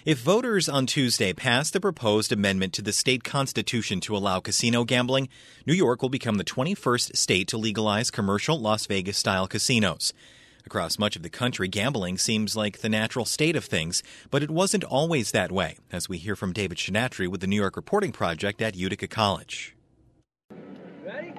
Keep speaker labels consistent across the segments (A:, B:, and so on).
A: If voters on Tuesday pass the proposed amendment to the state constitution to allow casino gambling, New York will become the 21st state to legalize commercial Las Vegas-style casinos. Across much of the country, gambling seems like the natural state of things, but it wasn't always that way, as we hear from David Shinatry with the New York Reporting Project at Utica College.
B: Ready?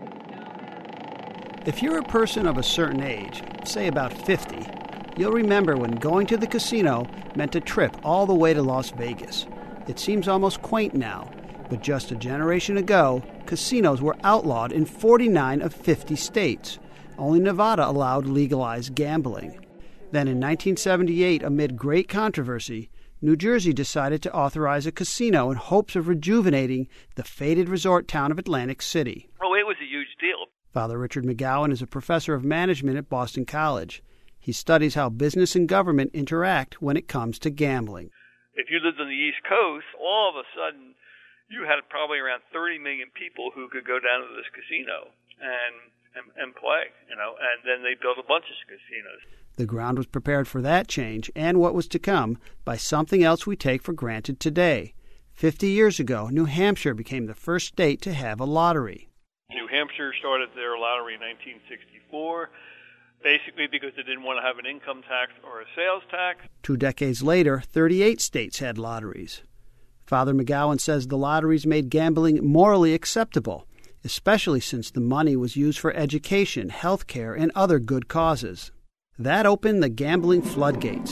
C: If you're a person of a certain age, say about 50, you'll remember when going to the casino meant a trip all the way to Las Vegas. It seems almost quaint now, but just a generation ago, casinos were outlawed in 49 of 50 states. Only Nevada allowed legalized gambling. Then in 1978, amid great controversy, New Jersey decided to authorize a casino in hopes of rejuvenating the faded resort town of Atlantic City.
B: Oh, it was a huge deal.
C: Father Richard McGowan is a professor of management at Boston College. He studies how business and government interact when it comes to gambling.
B: If you lived on the East Coast, all of a sudden you had probably around 30 million people who could go down to this casino and play, and then they built a bunch of casinos.
C: The ground was prepared for that change and what was to come by something else we take for granted today. 50 years ago, New Hampshire became the first state to have a lottery.
B: New Hampshire started their lottery in 1964, basically because they didn't want to have an income tax or a sales tax.
C: 2 decades later, 38 states had lotteries. Father McGowan says the lotteries made gambling morally acceptable, especially since the money was used for education, health care, and other good causes. That opened the gambling floodgates.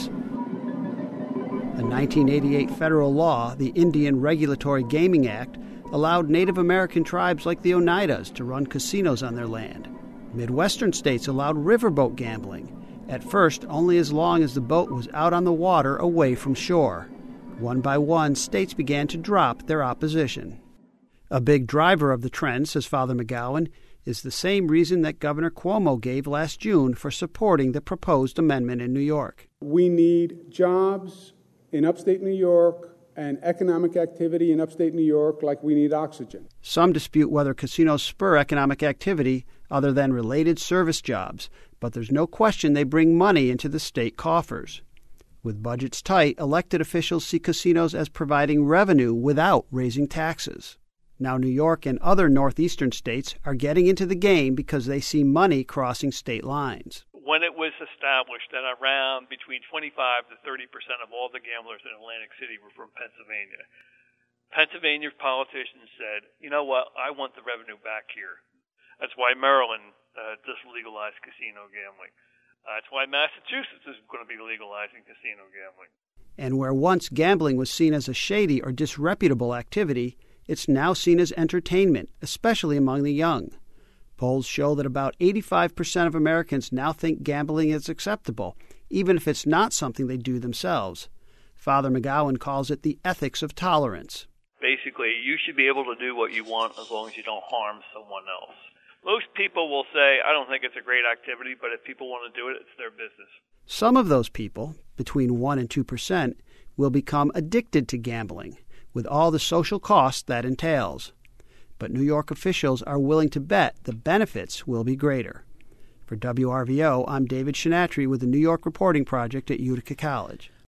C: A 1988 federal law, the Indian Regulatory Gaming Act, allowed Native American tribes like the Oneidas to run casinos on their land. Midwestern states allowed riverboat gambling, at first only as long as the boat was out on the water away from shore. One by one, states began to drop their opposition. A big driver of the trend, says Father McGowan, is the same reason that Governor Cuomo gave last June for supporting the proposed amendment in New York.
D: We need jobs in upstate New York and economic activity in upstate New York like we need oxygen.
C: Some dispute whether casinos spur economic activity other than related service jobs, but there's no question they bring money into the state coffers. With budgets tight, elected officials see casinos as providing revenue without raising taxes. Now New York and other northeastern states are getting into the game because they see money crossing state lines.
B: When it was established that around between 25 to 30% of all the gamblers in Atlantic City were from Pennsylvania, Pennsylvania politicians said, you know what, I want the revenue back here. That's why Maryland just legalized casino gambling. That's why Massachusetts is going to be legalizing casino gambling.
C: And where once gambling was seen as a shady or disreputable activity, it's now seen as entertainment, especially among the young. Polls show that about 85% of Americans now think gambling is acceptable, even if it's not something they do themselves. Father McGowan calls it the ethics of tolerance.
B: Basically, you should be able to do what you want as long as you don't harm someone else. Most people will say, I don't think it's a great activity, but if people want to do it, it's their business.
C: Some of those people, between 1 and 2%, will become addicted to gambling, with all the social costs that entails. But New York officials are willing to bet the benefits will be greater. For WRVO, I'm David Shinatry with the New York Reporting Project at Utica College.